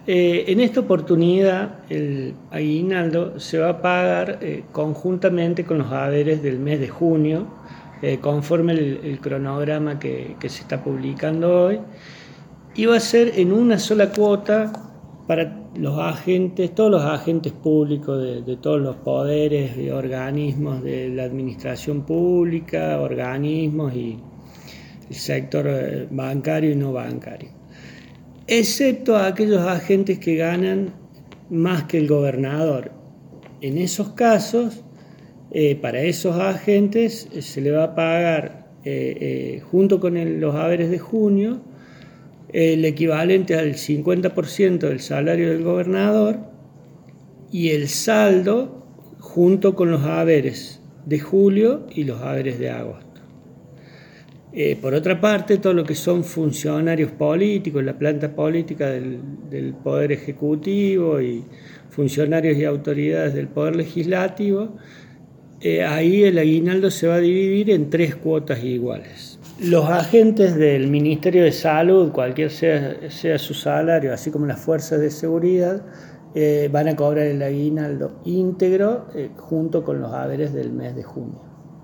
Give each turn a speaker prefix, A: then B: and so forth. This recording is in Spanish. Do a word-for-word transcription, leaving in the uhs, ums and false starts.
A: Eh, en esta oportunidad el aguinaldo se va a pagar eh, conjuntamente con los haberes del mes de junio, eh, conforme el, el cronograma que, que se está publicando hoy, y va a ser en una sola cuota para los agentes, todos los agentes públicos de, de todos los poderes y organismos de la administración pública, organismos y el sector bancario y no bancario, excepto a aquellos agentes que ganan más que el gobernador. En esos casos, eh, para esos agentes eh, se le va a pagar, eh, eh, junto con el, los haberes de junio, eh, el equivalente al cincuenta por ciento del salario del gobernador y el saldo junto con los haberes de julio y los haberes de agosto. Eh, por otra parte, todo lo que son funcionarios políticos, la planta política del, del Poder Ejecutivo y funcionarios y autoridades del Poder Legislativo, eh, ahí el aguinaldo se va a dividir en tres cuotas iguales. Los agentes del Ministerio de Salud, cualquier sea, sea su salario, así como las fuerzas de seguridad, eh, van a cobrar el aguinaldo íntegro eh, junto con los haberes del mes de junio.